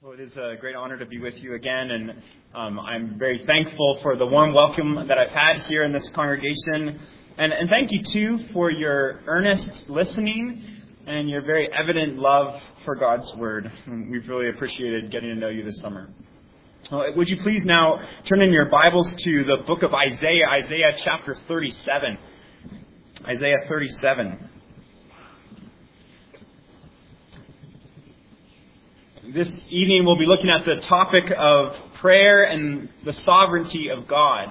Well, it is a great honor to be with you again, and I'm very thankful for the warm welcome that I've had here in this congregation. And thank you, too, for your earnest listening and your very evident love for God's Word. And we've really appreciated getting to know you this summer. Would you please now turn in your Bibles to the book of Isaiah, Isaiah chapter 37. Isaiah 37. This evening we'll be looking at the topic of prayer and the sovereignty of God.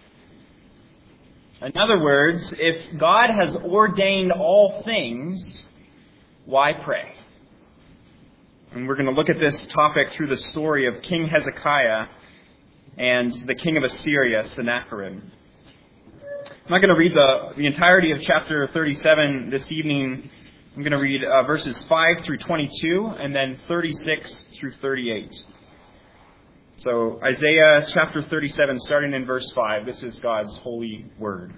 In other words, if God has ordained all things, why pray? And we're going to look at this topic through the story of King Hezekiah and the king of Assyria, Sennacherib. I'm not going to read the entirety of chapter 37 this evening. I'm going to read verses 5 through 22 and then 36 through 38. So Isaiah chapter 37, starting in verse 5. This is God's holy word.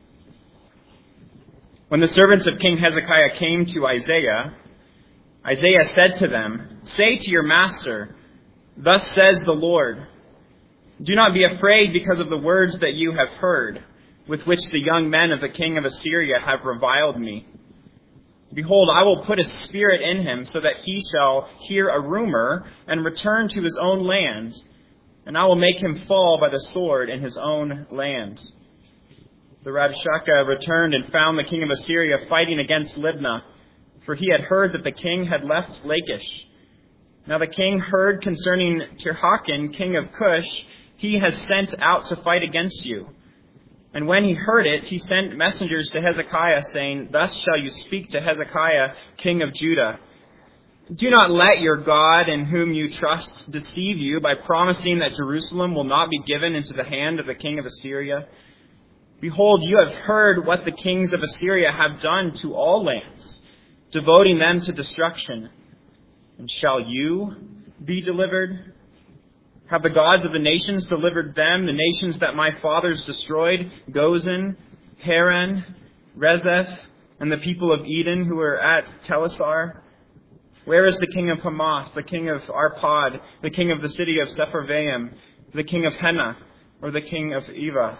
When the servants of King Hezekiah came to Isaiah, Isaiah said to them, "Say to your master, 'Thus says the Lord, do not be afraid because of the words that you have heard, with which the young men of the king of Assyria have reviled me. Behold, I will put a spirit in him so that he shall hear a rumor and return to his own land, and I will make him fall by the sword in his own land.' The Rabshakeh returned and found the king of Assyria fighting against Libnah, for he had heard that the king had left Lachish. Now the king heard concerning Tirhakah, king of Cush, he has sent out to fight against you. And when he heard it, he sent messengers to Hezekiah, saying, 'Thus shall you speak to Hezekiah, king of Judah. Do not let your God in whom you trust deceive you by promising that Jerusalem will not be given into the hand of the king of Assyria. Behold, you have heard what the kings of Assyria have done to all lands, devoting them to destruction. And shall you be delivered? Have the gods of the nations delivered them, the nations that my fathers destroyed, Gozan, Haran, Rezeph, and the people of Eden who were at Telassar? Where is the king of Hamath, the king of Arpad, the king of the city of Sepharvaim, the king of Hena, or the king of Eva?'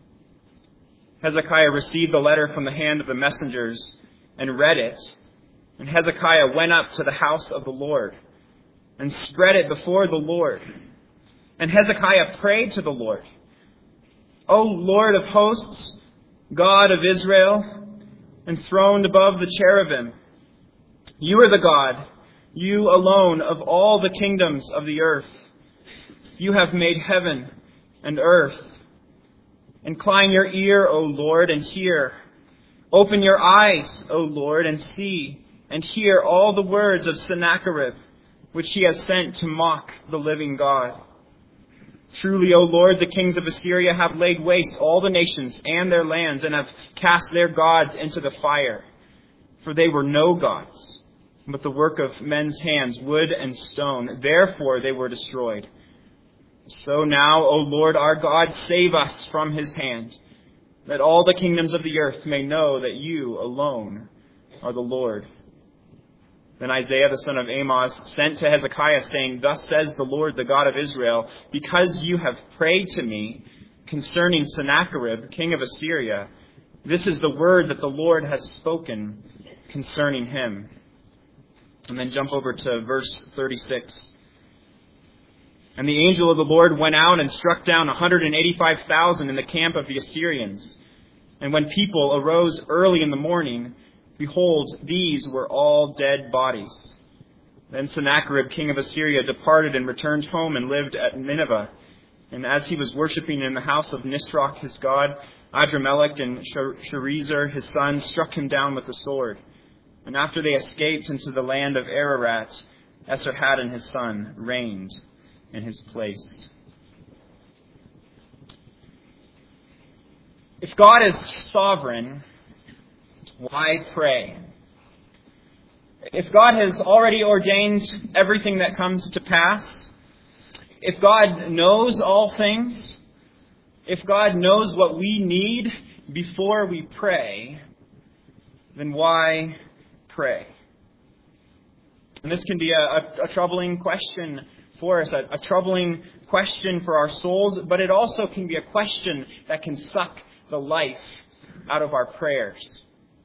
Hezekiah received the letter from the hand of the messengers and read it. And Hezekiah went up to the house of the Lord and spread it before the Lord. And Hezekiah prayed to the Lord, 'O Lord of hosts, God of Israel, enthroned above the cherubim, you are the God, you alone of all the kingdoms of the earth. You have made heaven and earth. Incline your ear, O Lord, and hear. Open your eyes, O Lord, and see, and hear all the words of Sennacherib, which he has sent to mock the living God. Truly, O Lord, the kings of Assyria have laid waste all the nations and their lands, and have cast their gods into the fire. For they were no gods, but the work of men's hands, wood and stone. Therefore they were destroyed. So now, O Lord our God, save us from his hand, that all the kingdoms of the earth may know that you alone are the Lord.' Then Isaiah the son of Amoz sent to Hezekiah, saying, 'Thus says the Lord, the God of Israel, because you have prayed to me concerning Sennacherib, king of Assyria, this is the word that the Lord has spoken concerning him.'" And then jump over to verse 36. "And the angel of the Lord went out and struck down 185,000 in the camp of the Assyrians. And when people arose early in the morning, behold, these were all dead bodies. Then Sennacherib, king of Assyria, departed and returned home and lived at Nineveh. And as he was worshipping in the house of Nisroch his god, Adrammelech and Sharezer his son struck him down with the sword. And after they escaped into the land of Ararat, Esarhaddon his son reigned in his place." If God is sovereign, why pray? If God has already ordained everything that comes to pass, if God knows all things, if God knows what we need before we pray, then why pray? And this can be a troubling question for us, a troubling question for our souls, but it also can be a question that can suck the life out of our prayers.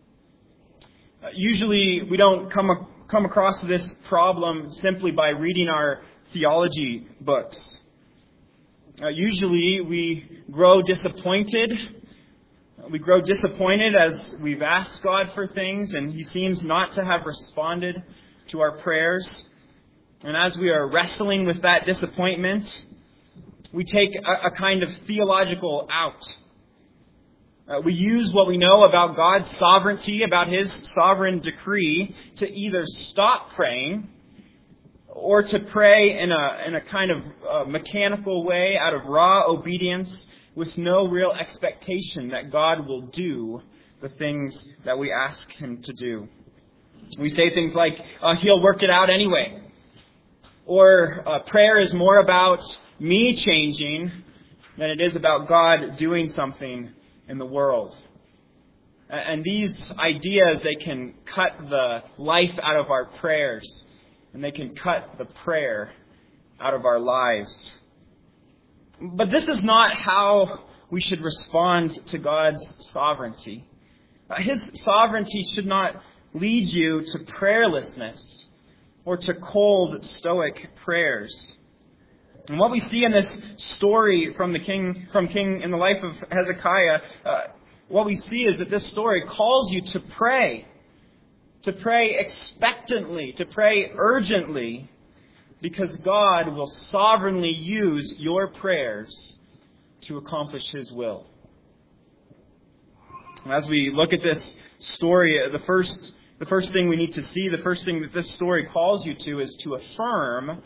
Usually we don't come across this problem simply by reading our theology books. Usually we grow disappointed. We grow disappointed as we've asked God for things and He seems not to have responded to our prayers. And as we are wrestling with that disappointment, we take a kind of theological out. We use what we know about God's sovereignty, about His sovereign decree, to either stop praying or to pray in a kind of mechanical way out of raw obedience with no real expectation that God will do the things that we ask Him to do. We say things like, He'll work it out anyway. Or prayer is more about me changing than it is about God doing something in the world. And these ideas, they can cut the life out of our prayers. And they can cut the prayer out of our lives. But this is not how we should respond to God's sovereignty. His sovereignty should not lead you to prayerlessness or to cold, stoic prayers. And what we see in this story from King in the life of Hezekiah, what we see is that this story calls you to pray expectantly, to pray urgently, because God will sovereignly use your prayers to accomplish His will. And as we look at this story, the first thing we need to see, the first thing that this story calls you to is to affirm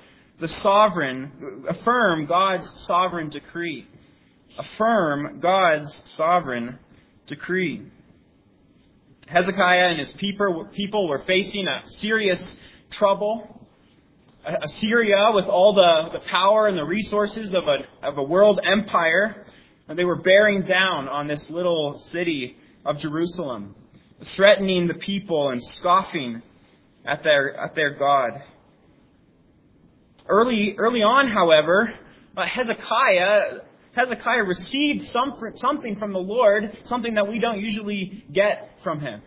God's sovereign decree. Affirm God's sovereign decree. Hezekiah and his people were facing a serious trouble. Assyria, with all the power and the resources of a world empire, and they were bearing down on this little city of Jerusalem, threatening the people and scoffing at their God. Early on, however, Hezekiah received something from the Lord, something that we don't usually get from Him.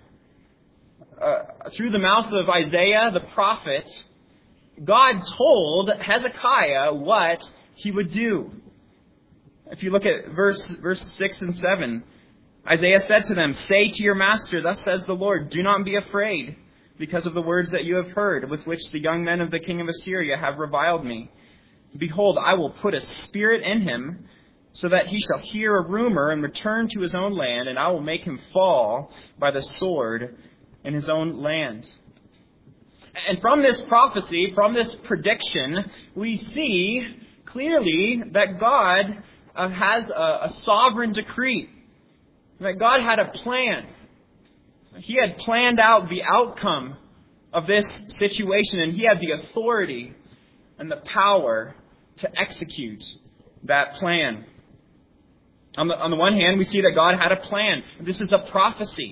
Through the mouth of Isaiah, the prophet, God told Hezekiah what He would do. If you look at verse 6 and 7, Isaiah said to them, "Say to your master, thus says the Lord, do not be afraid because of the words that you have heard, with which the young men of the king of Assyria have reviled me. Behold, I will put a spirit in him, so that he shall hear a rumor and return to his own land, and I will make him fall by the sword in his own land." And from this prophecy, from this prediction, we see clearly that God has a sovereign decree. That God had a plan. He had planned out the outcome of this situation, and He had the authority and the power to execute that plan. On the one hand, we see that God had a plan. This is a prophecy.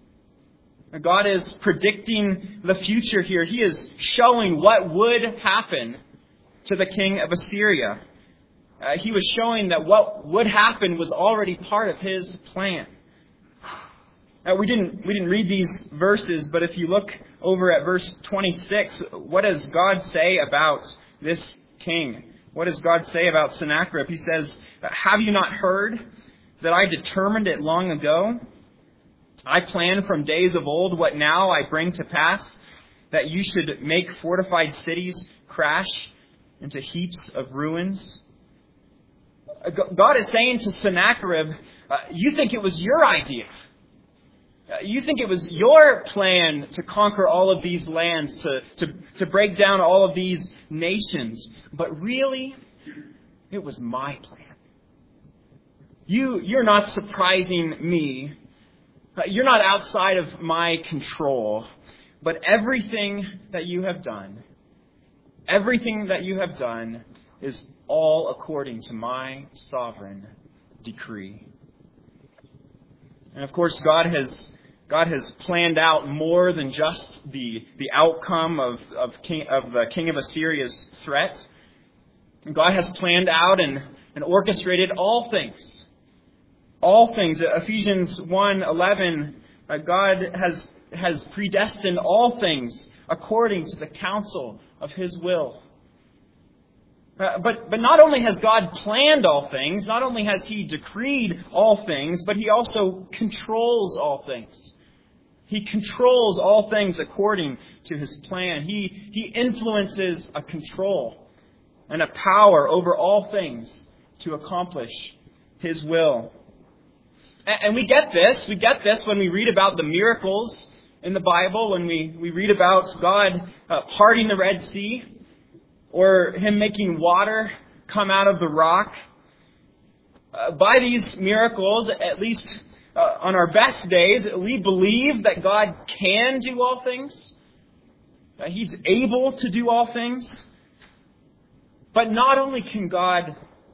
God is predicting the future here. He is showing what would happen to the king of Assyria. He was showing that what would happen was already part of His plan. We didn't read these verses, but if you look over at verse 26, what does God say about this king? What does God say about Sennacherib? He says, "Have you not heard that I determined it long ago? I planned from days of old what now I bring to pass, that you should make fortified cities crash into heaps of ruins." God is saying to Sennacherib, you think it was your idea. You think it was your plan to conquer all of these lands, to break down all of these nations. But really, it was my plan. You're not surprising me. You're not outside of my control. But everything that you have done is all according to my sovereign decree. And of course, God has planned out more than just the outcome of the king of Assyria's threat. God has planned out and orchestrated all things. All things. Ephesians 1:11, God has predestined all things according to the counsel of His will. But not only has God planned all things, not only has He decreed all things, but He also controls all things. He controls all things according to His plan. He influences a control and a power over all things to accomplish His will. And we get this. We get this when we read about the miracles in the Bible, when we read about God parting the Red Sea, or Him making water come out of the rock. By these miracles, at least on our best days, we believe that God can do all things, that He's able to do all things. But not only can God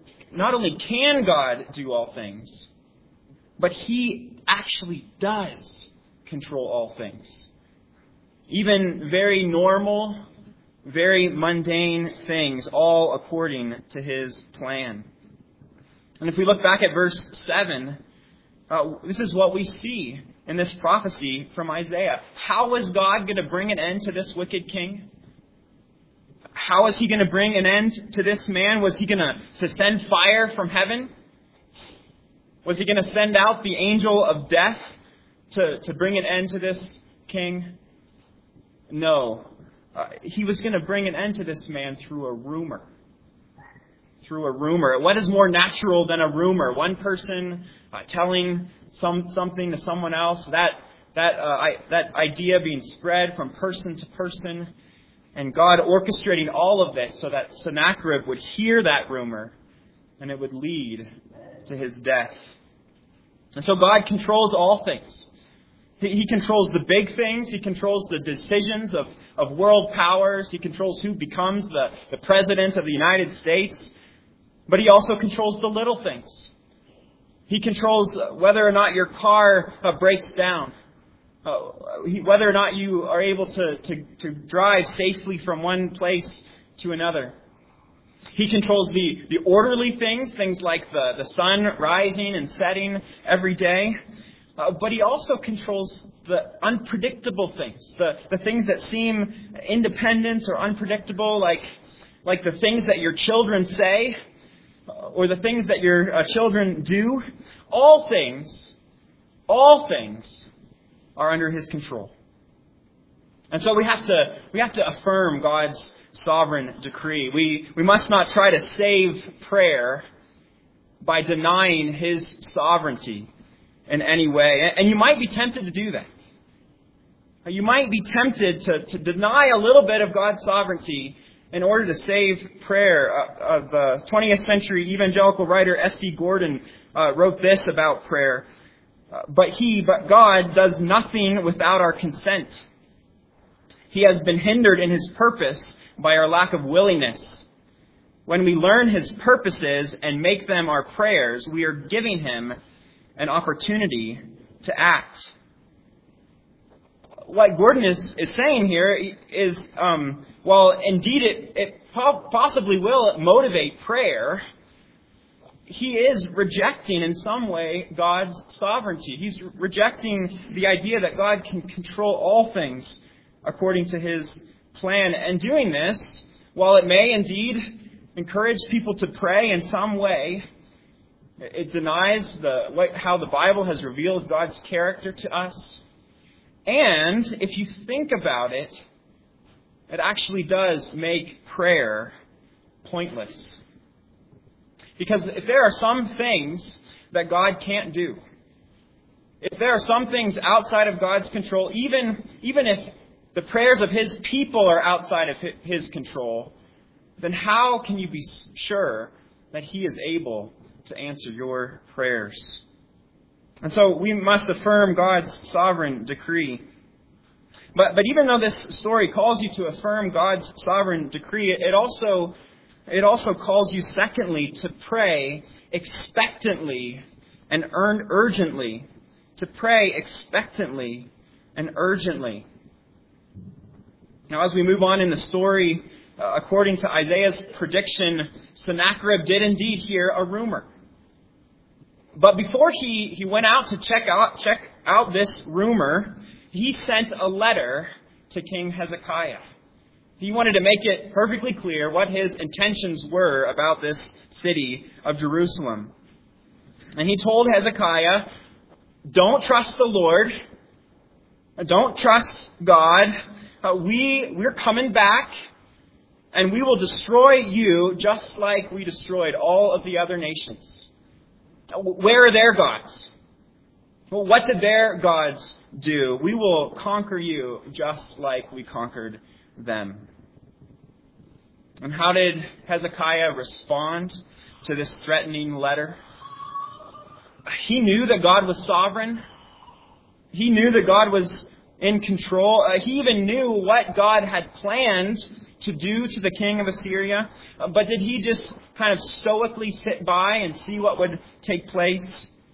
do all things, but He actually does control all things. Even very normal, very mundane things, all according to His plan. And if we look back at verse 7, this is what we see in this prophecy from Isaiah. How is God going to bring an end to this wicked king? How is He going to bring an end to this man? Was He going to send fire from heaven? Was He going to send out the angel of death to bring an end to this king? No. He was going to bring an end to this man through a rumor. Through a rumor. What is more natural than a rumor? One person telling something to someone else, that idea being spread from person to person, and God orchestrating all of this so that Sennacherib would hear that rumor, and it would lead to his death. And so God controls all things. He controls the big things. He controls the decisions of world powers. He controls who becomes the president of the United States. But He also controls the little things. He controls whether or not your car breaks down. Whether or not you are able to drive safely from one place to another. He controls the orderly things like the sun rising and setting every day. But He also controls the unpredictable things, the things that seem independent or unpredictable, like the things that your children say, or the things that your children do. All things are under His control. And so we have to affirm God's sovereign decree. We must not try to save prayer by denying His sovereignty in any way. And you might be tempted to do that. You might be tempted to deny a little bit of God's sovereignty in order to save prayer. The 20th century evangelical writer S.C. Gordon wrote this about prayer. But God does nothing without our consent. He has been hindered in His purpose by our lack of willingness. When we learn His purposes and make them our prayers, we are giving Him an opportunity to act. What Gordon is saying here is, while indeed it possibly will motivate prayer, he is rejecting in some way God's sovereignty. He's rejecting the idea that God can control all things according to His plan. And doing this, while it may indeed encourage people to pray in some way, it denies how the Bible has revealed God's character to us. And if you think about it, it actually does make prayer pointless. Because if there are some things that God can't do, if there are some things outside of God's control, even if the prayers of His people are outside of His control, then how can you be sure that He is able to answer your prayers? And so we must affirm God's sovereign decree. But even though this story calls you to affirm God's sovereign decree, it also calls you, secondly, to pray expectantly and urgently. To pray expectantly and urgently. Now, as we move on in the story, according to Isaiah's prediction, Sennacherib did indeed hear a rumor. But before he went out to check out this rumor, he sent a letter to King Hezekiah. He wanted to make it perfectly clear what his intentions were about this city of Jerusalem. And he told Hezekiah, don't trust the Lord. Don't trust God. We're coming back, and we will destroy you just like we destroyed all of the other nations. Where are their gods? Well, what did their gods do? We will conquer you just like we conquered them. And how did Hezekiah respond to this threatening letter? He knew that God was sovereign. He knew that God was in control. He even knew what God had planned to do to the king of Assyria. But did he just kind of stoically sit by and see what would take place?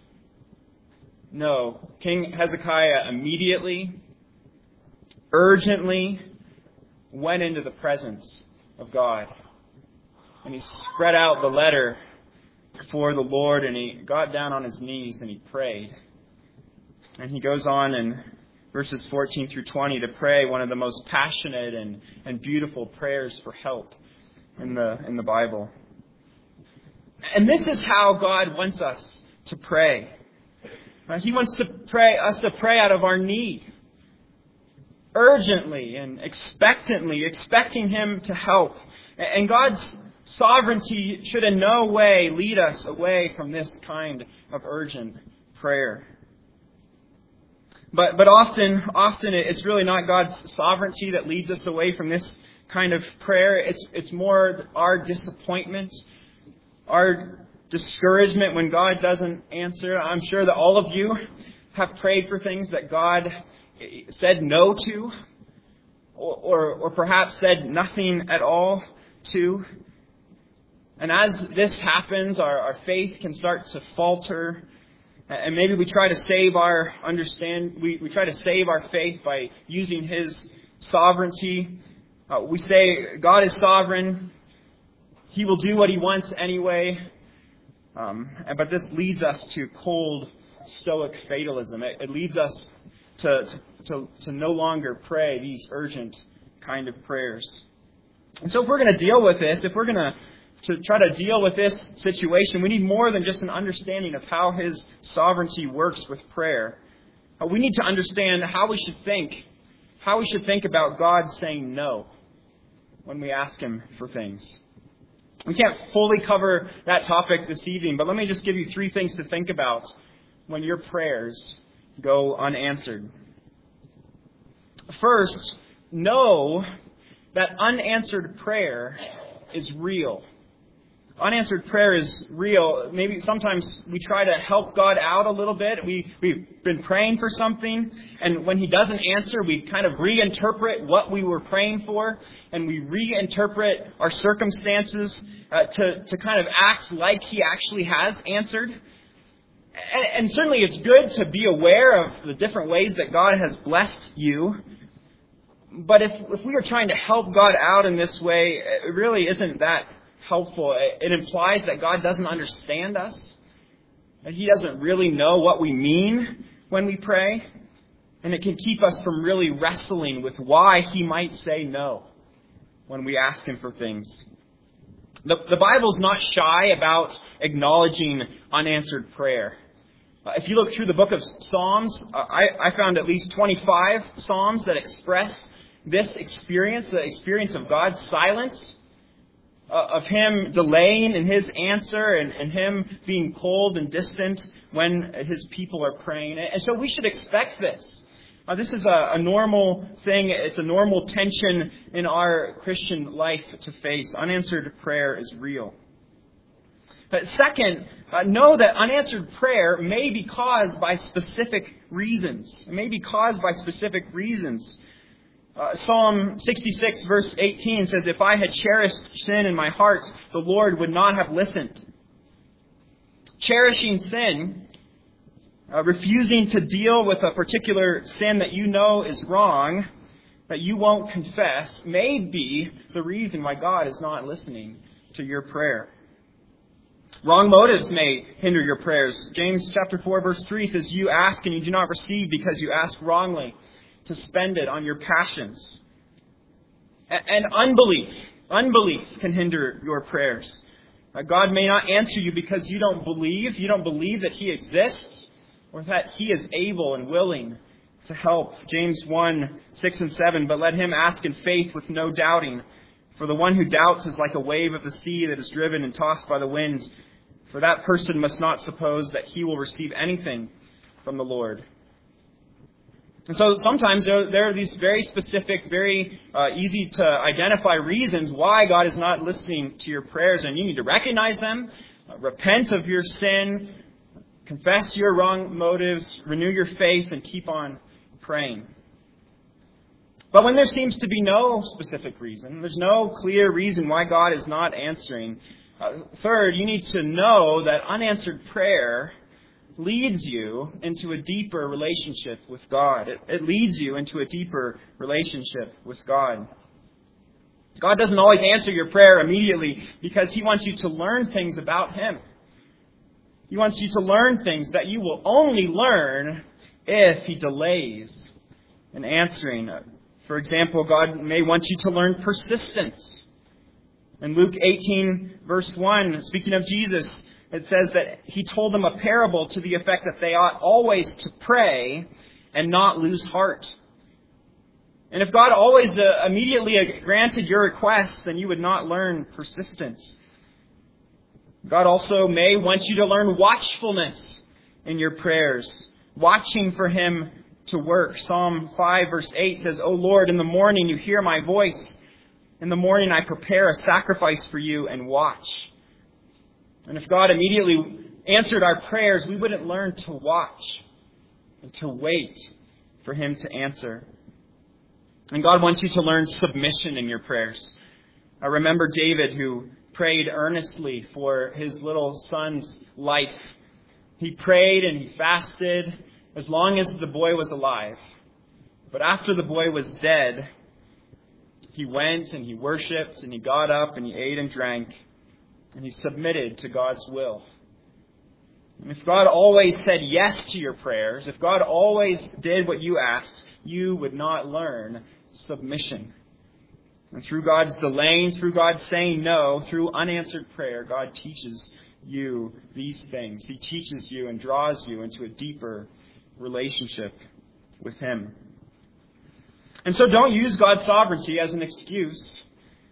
No. King Hezekiah immediately, urgently went into the presence of God. And he spread out the letter before the Lord, and he got down on his knees and he prayed. And he goes on in verses 14 through 20 to pray one of the most passionate and beautiful prayers for help in the Bible. And this is how God wants us to pray. He wants us to pray out of our need, urgently and expectantly, expecting Him to help. And God's sovereignty should in no way lead us away from this kind of urgent prayer. But often it's really not God's sovereignty that leads us away from this kind of prayer. It's more our disappointment, our discouragement when God doesn't answer. I'm sure that all of you have prayed for things that God said no to, or perhaps said nothing at all to. And as this happens, our faith can start to falter. And maybe we try to save our we try to save our faith by using His sovereignty. We say God is sovereign. He will do what He wants anyway. But this leads us to cold, stoic fatalism. It leads us to no longer pray these urgent kind of prayers. And so if we're going to deal with this, if we're going to try to deal with this situation, we need more than just an understanding of how His sovereignty works with prayer. We need to understand how we should think about God saying no when we ask Him for things. We can't fully cover that topic this evening, but let me just give you 3 things to think about when your prayers go unanswered. First, know that unanswered prayer is real. Unanswered prayer is real. Maybe sometimes we try to help God out a little bit. We've been praying for something, and when He doesn't answer, we kind of reinterpret what we were praying for, and we reinterpret our circumstances to kind of act like He actually has answered. And certainly it's good to be aware of the different ways that God has blessed you. But if we are trying to help God out in this way, it really isn't that helpful. It implies that God doesn't understand us, that He doesn't really know what we mean when we pray, and it can keep us from really wrestling with why He might say no when we ask Him for things. The Bible's not shy about acknowledging unanswered prayer. If you look through the book of Psalms, I found at least 25 Psalms that express this experience, the experience of God's silence, of Him delaying in His answer and Him being cold and distant when His people are praying. And so we should expect this. This is a normal thing. It's a normal tension in our Christian life to face. Unanswered prayer is real. But second, know that unanswered prayer may be caused by specific reasons. It may be caused by specific reasons. Psalm 66 verse 18 says, "If I had cherished sin in my heart, the Lord would not have listened." Cherishing sin, refusing to deal with a particular sin that you know is wrong, that you won't confess may be the reason why God is not listening to your prayer. Wrong motives may hinder your prayers. James chapter 4 verse 3 says, "You ask and you do not receive because you ask wrongly to spend it on your passions." And unbelief can hinder your prayers. God may not answer you because you don't believe that He exists or that He is able and willing to help. James 1, 6 and 7, "But let him ask in faith with no doubting. For the one who doubts is like a wave of the sea that is driven and tossed by the wind. For that person must not suppose that he will receive anything from the Lord." And so sometimes there are these very specific, very easy to identify reasons why God is not listening to your prayers, and you need to recognize them, repent of your sin, confess your wrong motives, renew your faith, and keep on praying. But when there seems to be no specific reason, there's no clear reason why God is not answering, third, you need to know that unanswered prayer leads you into a deeper relationship with God. It leads you into a deeper relationship with God. God doesn't always answer your prayer immediately because He wants you to learn things about Him. He wants you to learn things that you will only learn if He delays in answering. For example, God may want you to learn persistence. In Luke 18, verse 1, speaking of Jesus, it says that He told them a parable to the effect that they ought always to pray and not lose heart. And if God always immediately granted your request, then you would not learn persistence. God also may want you to learn watchfulness in your prayers, watching for Him to work. Psalm 5 verse 8 says, "O Lord, in the morning you hear my voice. In the morning I prepare a sacrifice for you and watch." And if God immediately answered our prayers, we wouldn't learn to watch and to wait for Him to answer. And God wants you to learn submission in your prayers. I remember David, who prayed earnestly for his little son's life. He prayed and he fasted as long as the boy was alive. But after the boy was dead, he went and he worshipped and he got up and he ate and drank and he submitted to God's will. And if God always said yes to your prayers, if God always did what you asked, you would not learn submission. And through God's delaying, through God saying no, through unanswered prayer, God teaches you these things. He teaches you and draws you into a deeper relationship with Him. And so don't use God's sovereignty as an excuse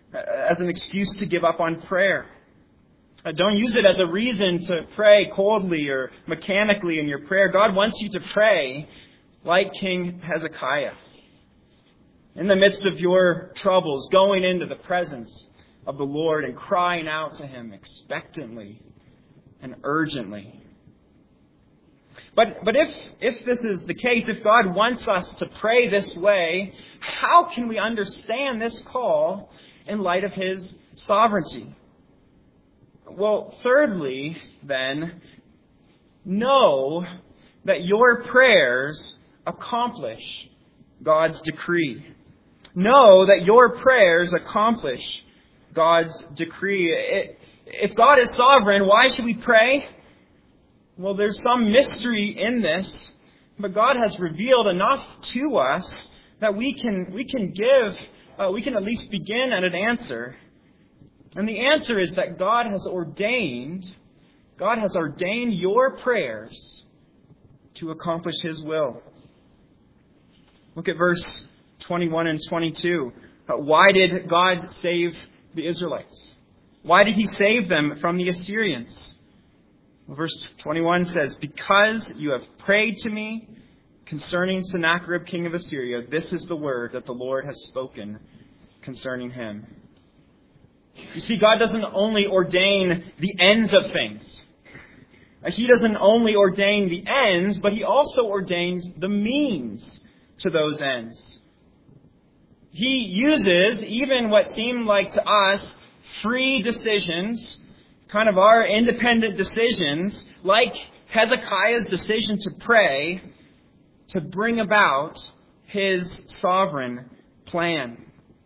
to give up on prayer. Don't use it as a reason to pray coldly or mechanically in your prayer. God wants you to pray like King Hezekiah. In the midst of your troubles, going into the presence of the Lord and crying out to Him expectantly and urgently. But if this is the case, if God wants us to pray this way, how can we understand this call in light of His sovereignty? Well, thirdly, then, know that your prayers accomplish God's decree. Know that your prayers accomplish God's decree. If God is sovereign, why should we pray? Well, there's some mystery in this, but God has revealed enough to us that we can at least begin at an answer. And the answer is that God has ordained your prayers to accomplish His will. Look at verse 21 and 22. Why did God save the Israelites? Why did He save them from the Assyrians? Well, verse 21 says, "Because you have prayed to me concerning Sennacherib, king of Assyria, this is the word that the Lord has spoken concerning him." You see, God doesn't only ordain the ends of things. He doesn't only ordain the ends, but He also ordains the means to those ends. He uses even what seem like to us free decisions, kind of our independent decisions, like Hezekiah's decision to pray, to bring about His sovereign plan.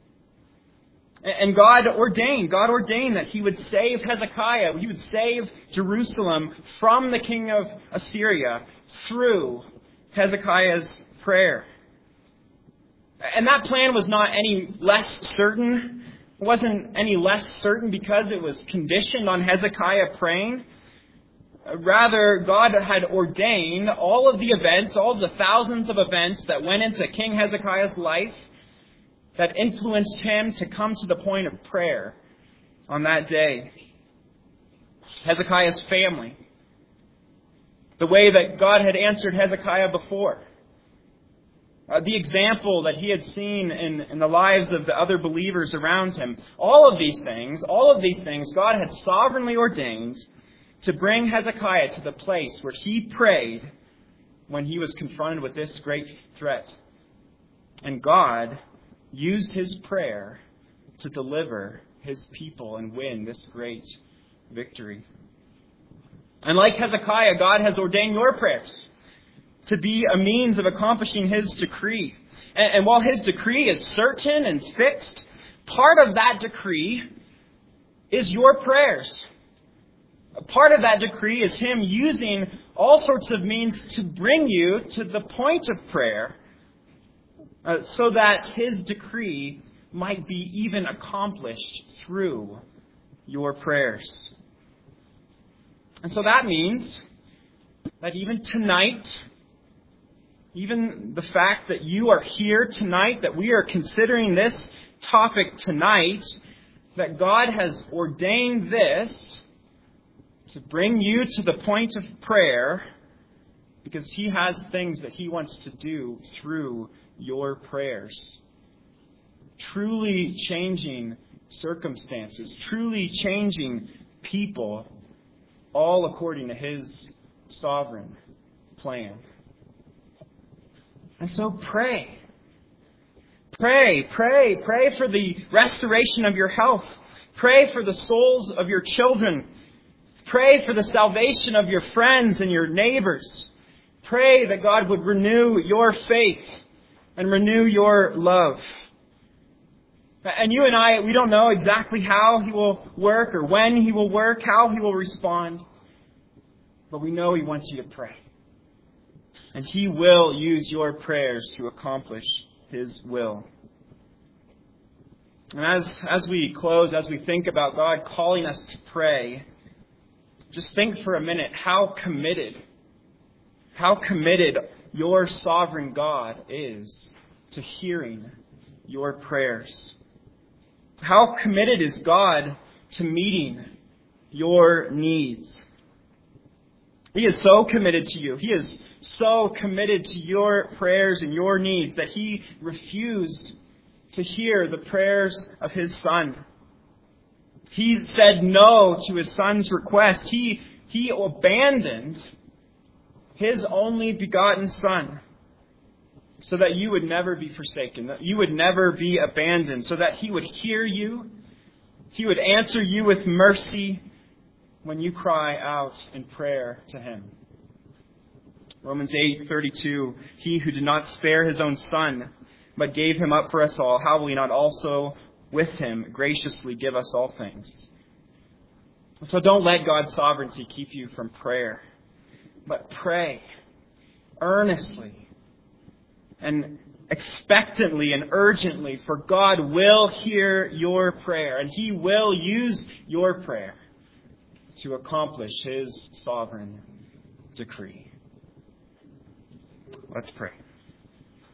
And God ordained that He would save Hezekiah, He would save Jerusalem from the king of Assyria through Hezekiah's prayer. And that plan was not any less certain. It wasn't any less certain because it was conditioned on Hezekiah praying. Rather, God had ordained all of the events, all of the thousands of events that went into King Hezekiah's life that influenced him to come to the point of prayer on that day. Hezekiah's family. The way that God had answered Hezekiah before. The example that he had seen in the lives of the other believers around him. All of these things, God had sovereignly ordained to bring Hezekiah to the place where he prayed when he was confronted with this great threat. And God used his prayer to deliver his people and win this great victory. And like Hezekiah, God has ordained your prayers to be a means of accomplishing His decree. And while His decree is certain and fixed, part of that decree is your prayers. A part of that decree is Him using all sorts of means to bring you to the point of prayer so that His decree might be even accomplished through your prayers. And so that means that even tonight, even the fact that you are here tonight, that we are considering this topic tonight, that God has ordained this to bring you to the point of prayer because He has things that He wants to do through your prayers. Truly changing circumstances, truly changing people, all according to His sovereign plan. And so pray. Pray for the restoration of your health. Pray for the souls of your children. Pray for the salvation of your friends and your neighbors. Pray that God would renew your faith and renew your love. And you and I, we don't know exactly how He will work or when He will work, how He will respond. But we know He wants you to pray. And He will use your prayers to accomplish His will. And as we close, as we think about God calling us to pray, just think for a minute how committed your sovereign God is to hearing your prayers. How committed is God to meeting your needs? He is so committed to you. He is so committed to your prayers and your needs that He refused to hear the prayers of His Son. He said no to His Son's request. He abandoned His only begotten Son so that you would never be forsaken, that you would never be abandoned, so that He would hear you. He would answer you with mercy when you cry out in prayer to Him. Romans 8:32, He who did not spare His own Son, but gave Him up for us all, how will He not also with Him graciously give us all things? So don't let God's sovereignty keep you from prayer, but pray earnestly and expectantly and urgently, for God will hear your prayer, and He will use your prayer to accomplish His sovereign decree. Let's pray.